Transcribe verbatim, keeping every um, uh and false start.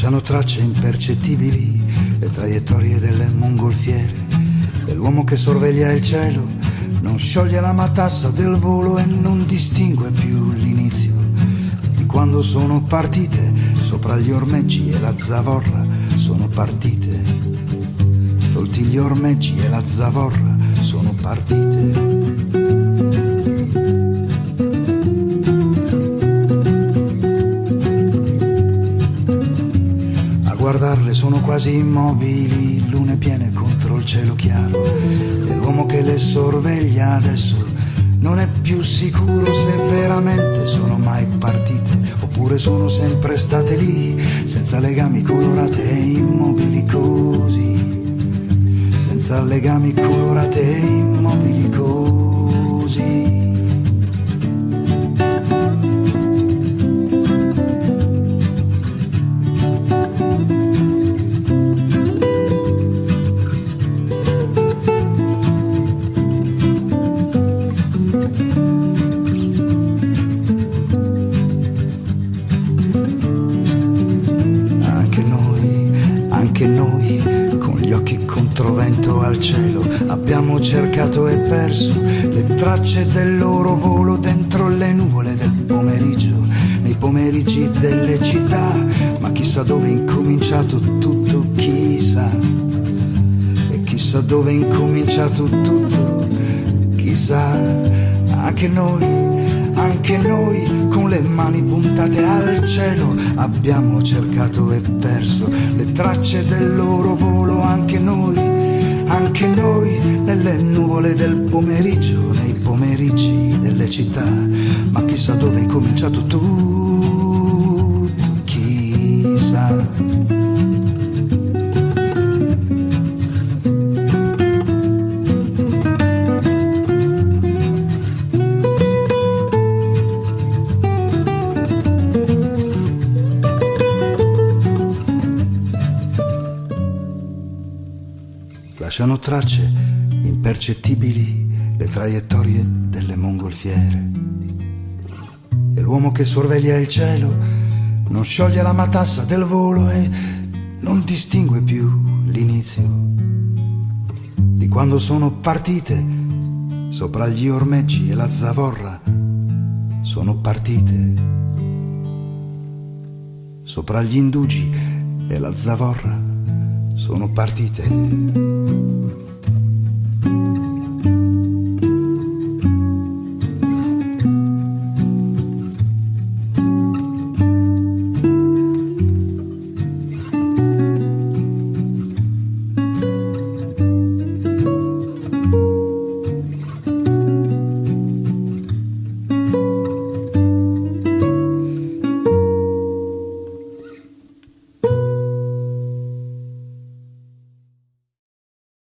lasciano tracce impercettibili le traiettorie delle mongolfiere, dell'uomo che sorveglia il cielo, non scioglie la matassa del volo e non distingue più l'inizio di quando sono partite sopra gli ormeggi e la zavorra sono partite, tolti gli ormeggi e la zavorra sono partite. Guardarle sono quasi immobili, lune piene contro il cielo chiaro, e l'uomo che le sorveglia adesso non è più sicuro se veramente sono mai partite oppure sono sempre state lì, senza legami, colorate e immobili così, senza legami, colorate e immobili così. Abbiamo cercato e perso le tracce del loro volo dentro le nuvole del pomeriggio, nei pomeriggi delle città, ma chissà dove è incominciato tutto, chissà, e chissà dove è incominciato tutto, chissà. Anche noi, anche noi con le mani puntate al cielo abbiamo cercato e perso le tracce del loro volo, anche noi. Anche noi nelle nuvole del pomeriggio, nei pomeriggi delle città, ma chissà dove è cominciato tutto, chissà. Lasciano tracce impercettibili le traiettorie delle mongolfiere, e l'uomo che sorveglia il cielo non scioglie la matassa del volo e non distingue più l'inizio di quando sono partite sopra gli ormeggi e la zavorra sono partite, sopra gli indugi e la zavorra sono partite.